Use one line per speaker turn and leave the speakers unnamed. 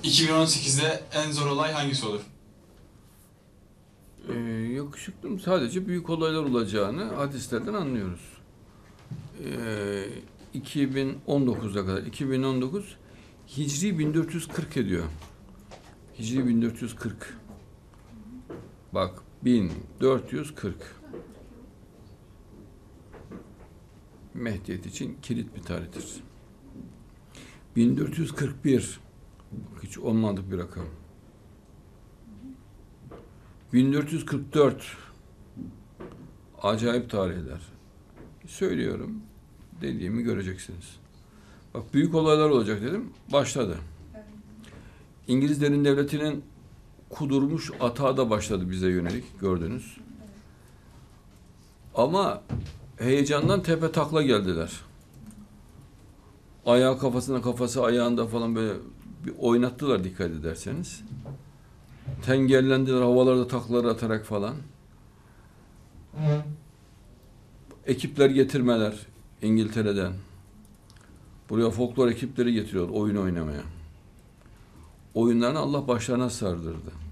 2018'de en zor olay hangisi olur?
Yakışıklım sadece büyük olaylar olacağını hadislerden anlıyoruz. 2019'a kadar, 2019 Hicri 1440 ediyor. Hicri 1440. Bak 1440. Mehdiyet için kilit bir tarihtir. 1441. Hiç olmadık bir rakam. 1444. Acayip tarihler. Söylüyorum. Dediğimi göreceksiniz. Bak büyük olaylar olacak dedim. Başladı. İngilizlerin devletinin kudurmuş atağı da başladı bize yönelik. Gördünüz. Ama heyecandan tepe takla geldiler. Ayağı kafasına, kafası ayağında falan böyle bir oynattılar dikkat ederseniz. Tengellendiler, havalarda taklalar atarak falan. Ekipler getirmeler İngiltere'den. Buraya folklor ekipleri getiriyor oyun oynamaya. Oyunlarını Allah başlarına sardırdı.